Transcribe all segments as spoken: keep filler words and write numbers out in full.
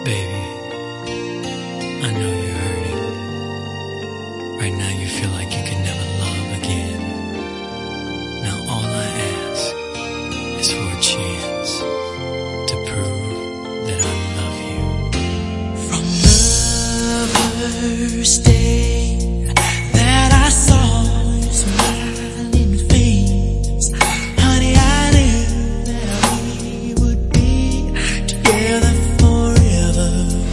Baby, I know you're hurting. Right now you feel like you can never love again. Now all I ask is for a chance to prove that I love you. From the first day that I saw your smiling face, honey, I knew that we would be together forever.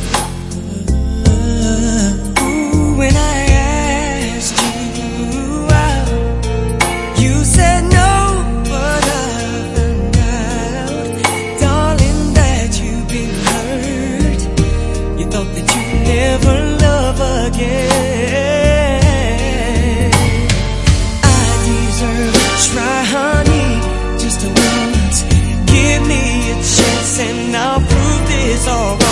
Ooh, when I asked you out, you said no, but I found out, darling, that you've been hurt. You thought that you'd never love again. I deserve a try, honey, just once. Give me a chance and I'll prove this all.